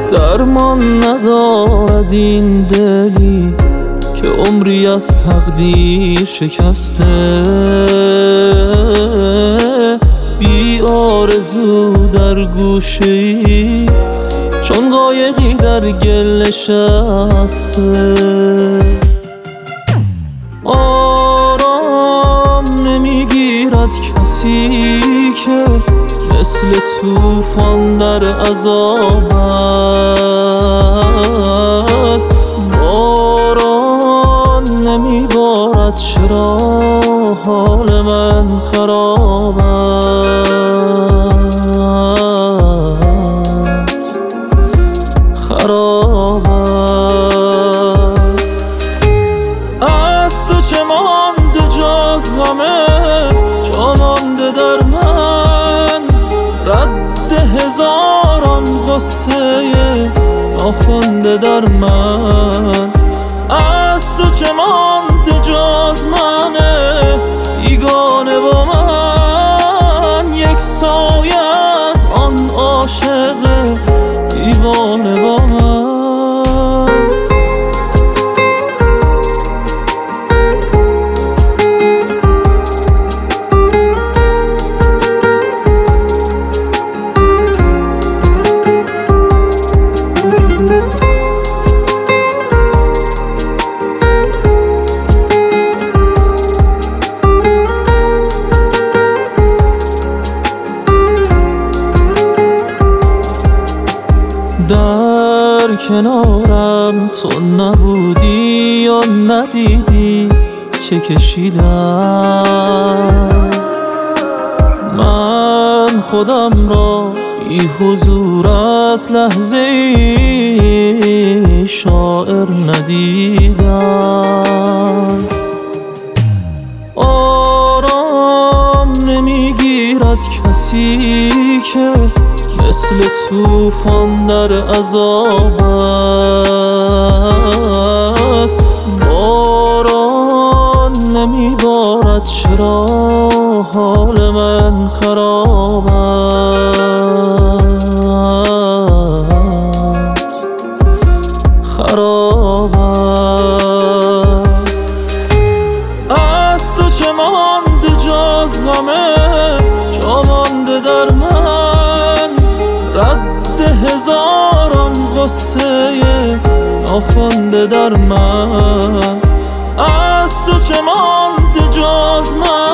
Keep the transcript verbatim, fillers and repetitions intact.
درمان ندارد این دلی که عمری از تقدیر شکسته، بی آرزو در گوشه‌ای چون قایقی در گل نشسته. آرام نمیگیرد کسی که مثل طوفان در عذاب است. باران نمیبارد چرا حال من خراب است، خراب است. از تو چه مانده جز غمه، جا مانده در من رد هزاران قصه ناخوانده در من. از تو چه مانده جز منه بیگانه با من، یک سایه از آن عاشق دیوانه با من. در کنارم تو نبودی یا ندیدی چه کشیدم من خودم را، بی حضورت لحظه ای شاعر ندیدم. آرام نمیگیرد کسی که مثل طوفان در عذاب است. باران نمیبارد چرا حال من خراب است، خراب است. از تو چه مانده جز غمه، جا مانده در من رد هزاران قصه ناخوانده در من. از تو چه مانده جز من